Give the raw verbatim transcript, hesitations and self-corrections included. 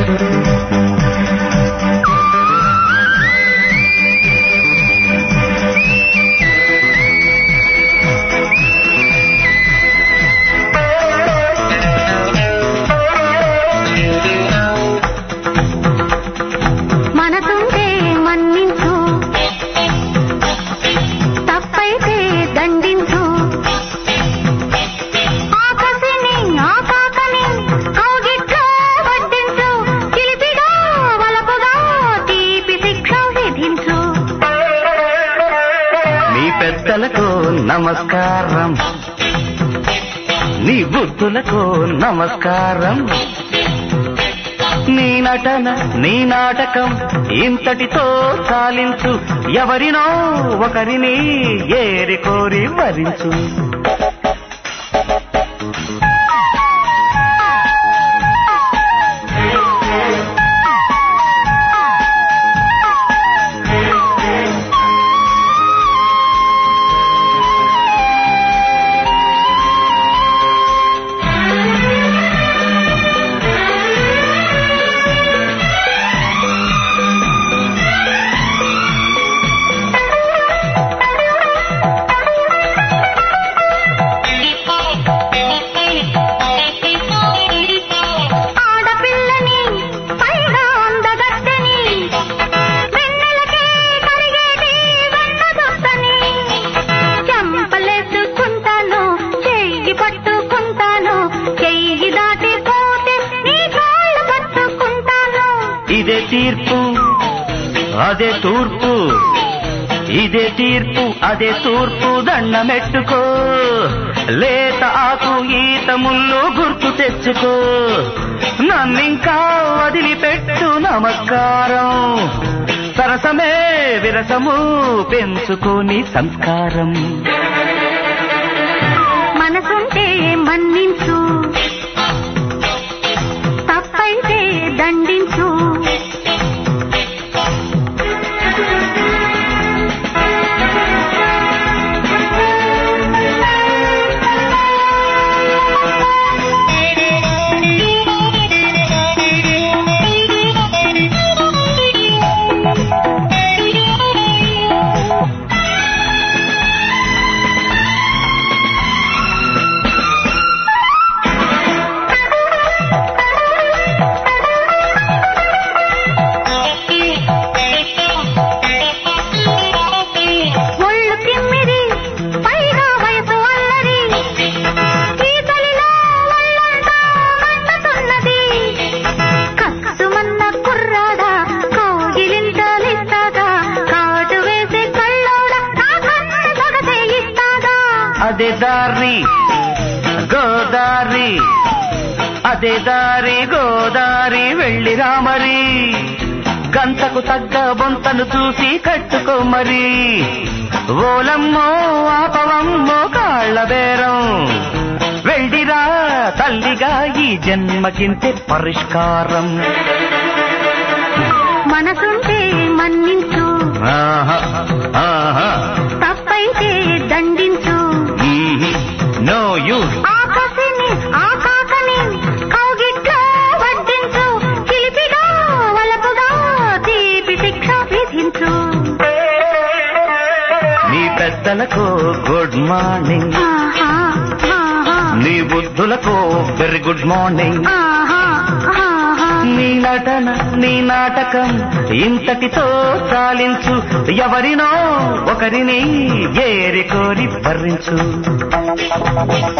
పెద్దలకు నమస్కారం, నీ బుద్ధులకు నమస్కారం, నీ నటన నీ నాటకం ఇంతటితో చాలించు, ఎవరినో ఒకరిని ఏరి కోరి వరించు. ఇదే తీర్పు అదే తూర్పు, ఇదే తీర్పు అదే తూర్పు, దండమెట్టుకో, లేత ఆకు ఈత ముళ్ళు గుర్తు తెచ్చుకో, నన్నింకా వదిలిపెట్టు నమస్కారం, సరసమే విరసము పెంచుకోని సంస్కారం. మనసుంటే మన్నించు, తప్పైతే దండించు, అదే దారి గోదారి, అదే దారి గోదారి వెళ్ళి రామరి, గంతకు తగ్గ బొంతను చూసి కట్టుకోమరి, ఓలమ్మో ఆపవమ్మో కాళ్ళ బేరం, వెళ్ళిరా తల్లిగా ఈ జన్మకింతే పరిష్కారం. మనసుంటే మన్నించు, తప్పైతే దండించు, నో యూజ్ ఆకాశని ఆకాకని కౌగిట్లో వడ్డించు, చిలిపిగా వలపుగా తీపి శిక్ష విధించు. నీ పెద్దలకు గుడ్ మార్నింగ్, నీ బుద్ధులకు వెరీ గుడ్ మార్నింగ్, నీ నటన నీ నాటకం ఇంతటితో చాలించు, ఎవరినో ఒకరిని ఏరి కోరి భరించు.